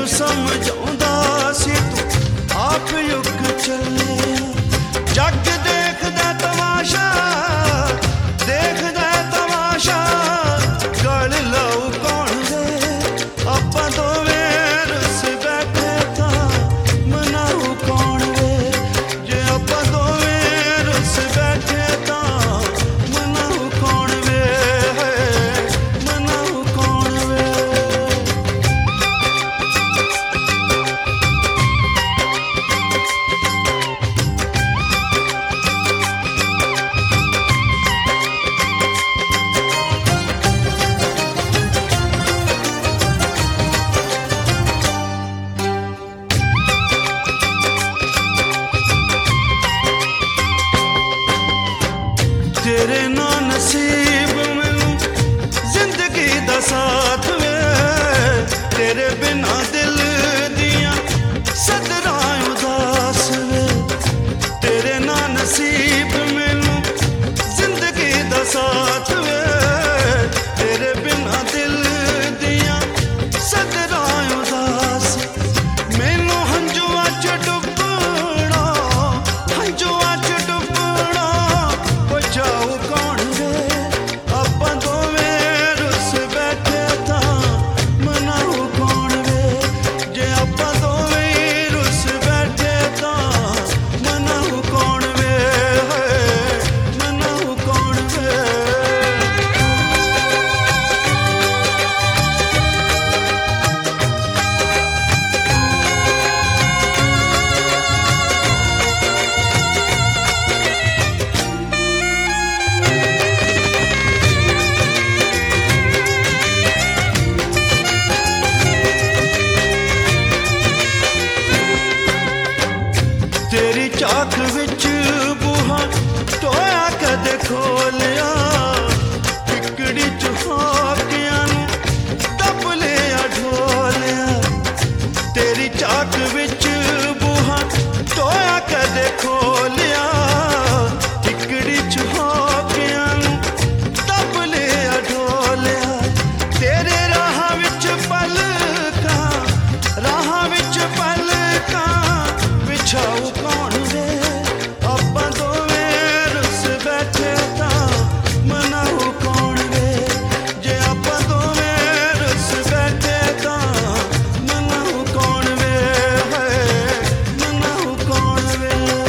समझाउंदा सी तू आप युग चले जग देखदा तमाशा गल लऊ कौन वे आपां दोवें रुस बैठे तां मनाऊ कौन वे जे आपां दोवें रुस बैठे तां मनाऊ कौन वे मनाऊ कौन वे। तेरे ना नसीब मैनू जिंदगी दा साथ वे तेरे बिना दिल दियां सदरां उदास वे तेरे ना नसीब मैनू जिंदगी दा साथ वे तेरे बिना दिल दियां सदरां उदास मैनू हंजुआं च डुबना हंजुआं च डुबना जाऊ कौन वे आपां दोवें रुस बैठे तां मनाऊ कौन वे जे आपां दोवें रुस बैठे तां मनाऊ कौन वे मनाऊ कौन वे। तेरी चाख विच बूहा टोया कदे खोलिया टिकड़ी च हाकियां नू दब लिया ढोलिया तेरी चाख विच बूहा टोया कदे खोलिया टिकड़ी च हाकियां नू दब लिया ढोलिया तेरे राह विच पलकां बिछाऊ कौन वे आपां दोवें रुस बैठे तां मनाऊ कौन वे जे आपां दोवें रुस बैठे तां मनाऊ कौन वे मनाऊ कौन वे।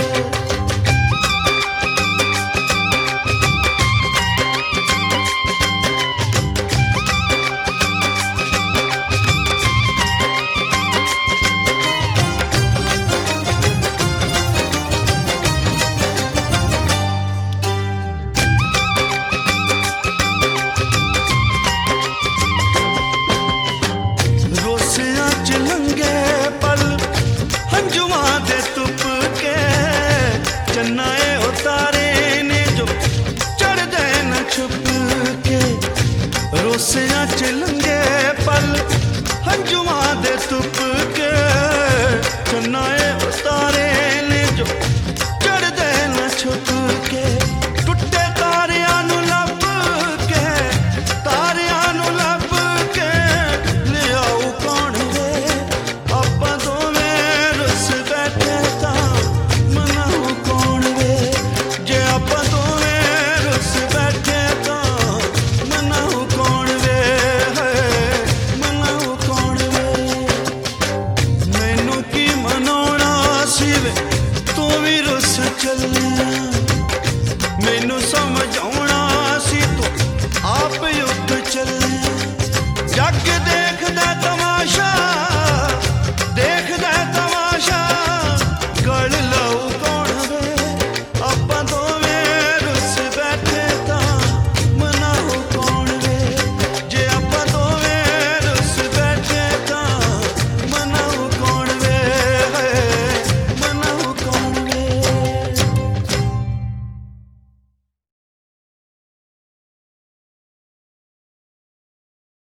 रोसियां च लंघे पल हंजुआं दे तुप के चन्नाए उतारे ने जो चढ़दे न छुप के रोसियां च लंघे पल हंजुआं दे तुप के चन्नाए